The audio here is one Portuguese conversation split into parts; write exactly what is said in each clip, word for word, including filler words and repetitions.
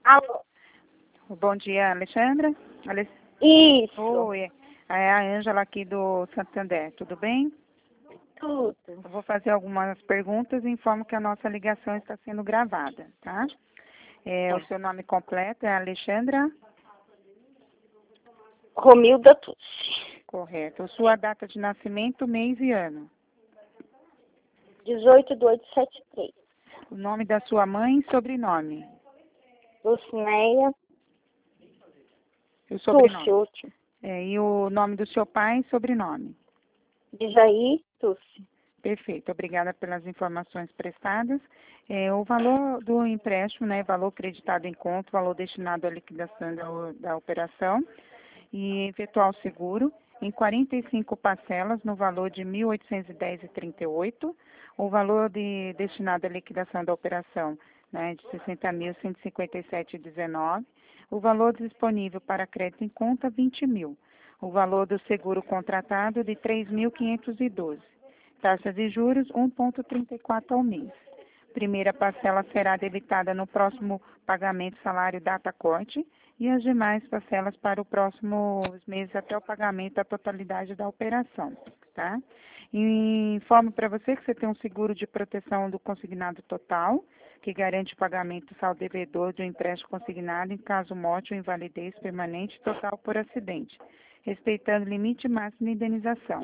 Alô? Bom dia, Alexandra. Ale... Isso. Oi, é a Ângela aqui do Santander, tudo bem? Tudo. Eu vou fazer algumas perguntas e informo que a nossa ligação está sendo gravada, tá? É, Tá. O seu nome completo é Alexandra? Romilda Tucci. Correto. Sua data de nascimento, mês e ano. dezoito de oito de setenta e três. O nome da sua mãe e sobrenome. Lucinéia E o Tucci, sobrenome. último. É, e o nome do seu pai e sobrenome. Dijaí Tucci. Perfeito, obrigada pelas informações prestadas. É, o valor do empréstimo, né, valor creditado em conta, valor destinado à liquidação da, da operação e efetuar o seguro em quarenta e cinco parcelas no valor de mil oitocentos e dez reais e trinta e oito centavos, o valor de, destinado à liquidação da operação, né, de sessenta mil cento e cinquenta e sete reais e dezenove centavos, o valor disponível para crédito em conta, vinte mil, o valor do seguro contratado de três mil quinhentos e doze reais. Taxa de juros, um vírgula trinta e quatro ao mês. Primeira parcela será debitada no próximo pagamento salário data corte e as demais parcelas para os próximos meses até o pagamento da totalidade da operação, tá? E informo para você que você tem um seguro de proteção do consignado total, que garante o pagamento do saldo devedor do empréstimo consignado em caso morte ou invalidez permanente total por acidente, respeitando o limite máximo de indenização.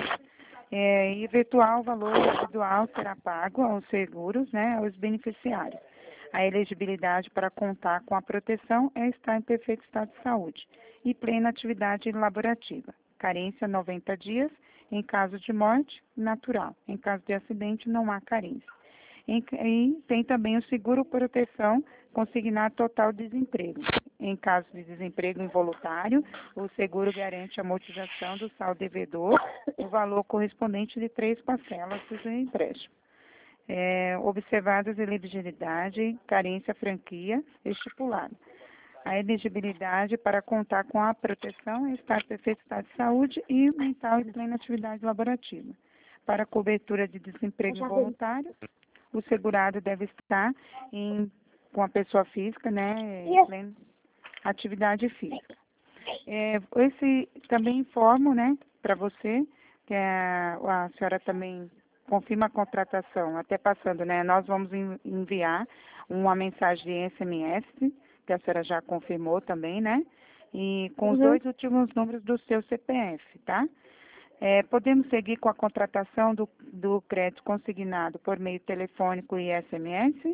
É, e eventual valor residual será pago aos seguros, né, aos beneficiários. A elegibilidade para contar com a proteção é estar em perfeito estado de saúde e plena atividade laborativa. Carência noventa dias, em caso de morte, natural. Em caso de acidente, não há carência. Em, e tem também o seguro proteção consignado total desemprego. Em caso de desemprego involuntário, o seguro garante a amortização do saldo devedor, o valor correspondente de três parcelas do empréstimo. É, observadas a elegibilidade, carência, franquia estipulada. A elegibilidade para contar com a proteção é estar em perfeito estado de saúde e mental e plena atividade laborativa. Para cobertura de desemprego involuntário, o segurado deve estar em, com a pessoa física, né, em plena atividade física. É, esse também informo, né, para você, que a, a senhora também confirma a contratação, até passando, né, nós vamos enviar uma mensagem de S M S, que a senhora já confirmou também, né, e com os Uhum. dois últimos números do seu C P F, tá? É, podemos seguir com a contratação do, do crédito consignado por meio telefônico e S M S?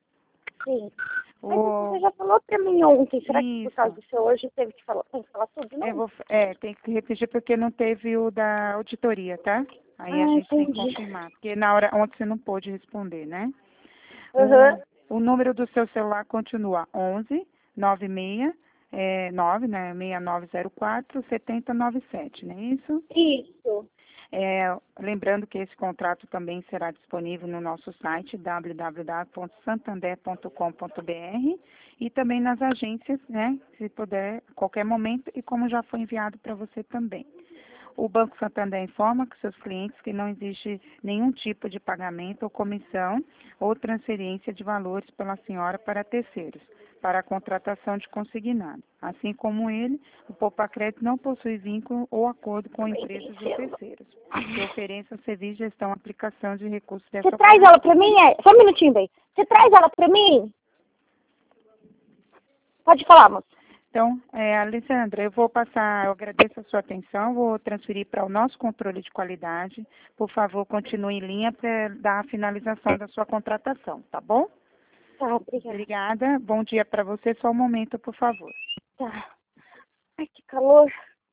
Sim. Mas O... você já falou pra mim ontem. Será que por Isso. causa do seu hoje teve que falar, tem que falar tudo, não? Eu vou, é, tem que repetir porque não teve o da auditoria, tá? Aí a Ah, gente tem que entendi. confirmar, porque na hora ontem você não pôde responder, né? Uhum. O, o número do seu celular continua onze nove seis é, nove, né? seis nove zero quatro sete zero nove sete, não é isso? Isso. É, lembrando que esse contrato também será disponível no nosso site w w w ponto santander ponto com ponto b r e também nas agências, né, se puder, a qualquer momento, e como já foi enviado para você também. O Banco Santander informa que seus clientes que não existe nenhum tipo de pagamento ou comissão ou transferência de valores pela senhora para terceiros, para a contratação de consignado. Assim como ele, o Poupa Crédito não possui vínculo ou acordo com empresas ou terceiros que ofereçam serviço de gestão e aplicação de recursos dessa Você traz operação. ela pra mim? É? Só um minutinho, bem. Você traz ela pra mim? Pode falar, moça. Então, é, Alessandra, eu vou passar, eu agradeço a sua atenção, vou transferir para o nosso controle de qualidade. Por favor, continue em linha para dar a finalização da sua contratação, tá bom? Tá, obrigada. Obrigada. Bom dia para você. Só um momento, por favor. Tá. Ai, que calor.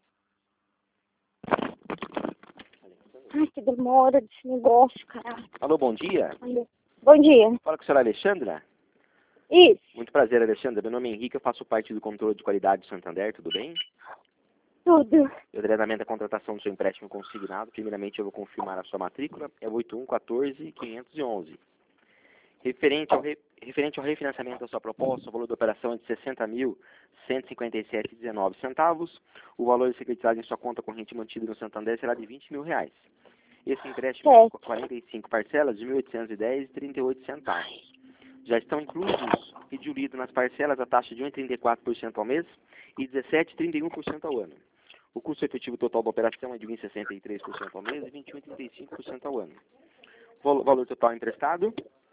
Ai, que demora desse negócio, caralho. Alô, bom dia. Ai, bom dia. Fala com a senhora Alexandra. Isso. Muito prazer, Alexandra. Meu nome é Henrique, eu faço parte do controle de qualidade do Santander, tudo bem? Tudo. Eu treinamento a contratação do seu empréstimo consignado. Primeiramente, eu vou confirmar a sua matrícula. É oito um um quatro quinhentos e onze. Referente ao, re... Referente ao refinanciamento da sua proposta, o valor da operação é de sessenta mil cento e cinquenta e sete reais e dezenove centavos. O valor secretizado em sua conta corrente mantida no Santander será de vinte mil reais. Esse empréstimo Certo. com quarenta e cinco parcelas de mil oitocentos e dez reais e trinta e oito centavos. já estão inclusos e diluídos nas parcelas a taxa de um vírgula trinta e quatro por cento ao mês e dezessete vírgula trinta e um por cento ao ano. O custo efetivo total da operação é de um vírgula sessenta e três por cento ao mês e vinte e um vírgula trinta e cinco por cento ao ano. O valor total emprestado,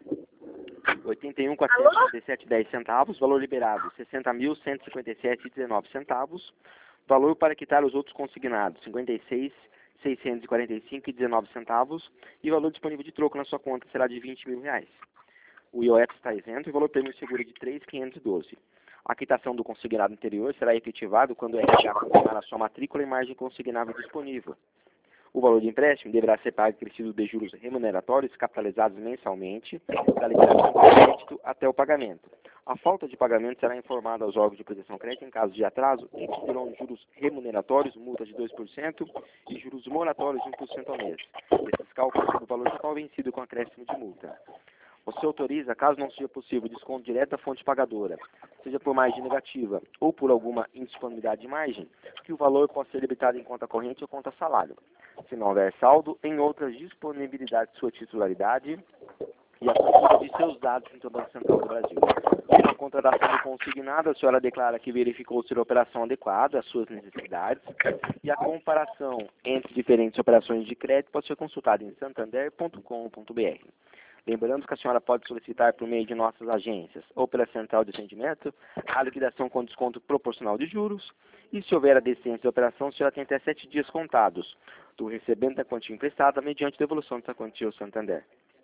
oitenta e um mil quatrocentos e trinta e sete vírgula dez centavos. Valor liberado, sessenta mil cento e cinquenta e sete vírgula dezenove centavos. Valor para quitar os outros consignados, cinquenta e seis mil seiscentos e quarenta e cinco vírgula dezenove centavos. E o valor disponível de troco na sua conta será de vinte mil reais. O I O F está isento e o valor prêmio seguro é de três mil quinhentos e doze. A quitação do consignado anterior será efetivado quando o R H confirmar a sua matrícula e margem consignável disponível. O valor de empréstimo deverá ser pago acrescido de juros remuneratórios capitalizados mensalmente da liberação do crédito até o pagamento. A falta de pagamento será informada aos órgãos de proteção crédito em caso de atraso, em que serão juros remuneratórios, multa de dois por cento e juros moratórios de um por cento ao mês. Esses cálculos sobre o valor total vencido com acréscimo de multa. Você autoriza, caso não seja possível, desconto direto da fonte pagadora, seja por margem negativa ou por alguma indisponibilidade de margem, que o valor possa ser debitado em conta corrente ou conta salário. Se não houver saldo, em outras disponibilidades de sua titularidade e a cultura de seus dados no Banco Central do Brasil. Com a contratação do consignado, a senhora declara que verificou ser a operação adequada às suas necessidades e a comparação entre diferentes operações de crédito pode ser consultada em santander ponto com ponto br. Lembrando que a senhora pode solicitar por meio de nossas agências ou pela central de atendimento a liquidação com desconto proporcional de juros e, se houver a decência da operação, a senhora tem até sete dias contados do recebimento da quantia emprestada mediante devolução dessa quantia ao Santander.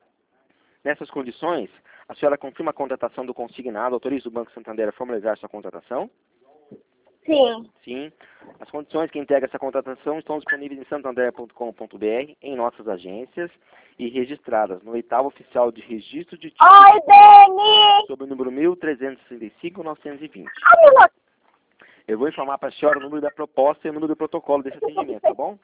Nessas condições, a senhora confirma a contratação do consignado, autoriza o Banco Santander a formalizar sua contratação? Sim. Sim. As condições que integram essa contratação estão disponíveis em santander ponto com ponto br, em nossas agências e registradas no oitavo oficial de registro de títulos Oi, Dani! sob o número mil trezentos e sessenta e cinco, novecentos e vinte. Ai, Eu vou informar para a senhora o número da proposta e o número do protocolo desse atendimento, tá bom?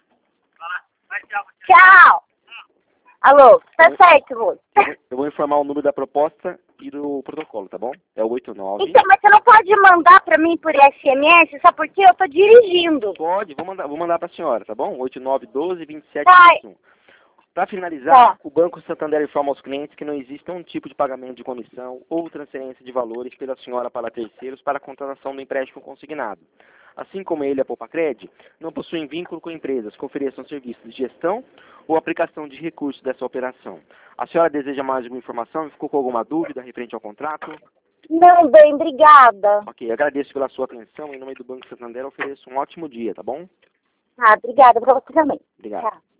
tchau! Alô, tá certo, moço. Eu vou, eu vou informar o número da proposta e do protocolo, tá bom? É o oito nove... Então, mas você não pode mandar pra mim por S M S, só porque eu tô dirigindo. Pode, vou mandar, vou mandar para a senhora, tá bom? oito nove um dois, vinte e sete Vai. vinte e um. Para finalizar, Tá. o Banco Santander informa aos clientes que não existe um tipo de pagamento de comissão ou transferência de valores pela senhora para terceiros para a contratação do empréstimo consignado. Assim como ele e a Poupacred, não possuem vínculo com empresas que ofereçam serviços de gestão ou aplicação de recursos dessa operação. A senhora deseja mais alguma informação? Ficou com alguma dúvida referente ao contrato? Não, bem, obrigada. Ok, agradeço pela sua atenção. Em nome do Banco Santander, ofereço um ótimo dia, tá bom? Ah, obrigada pra você também. Obrigado. Tchau.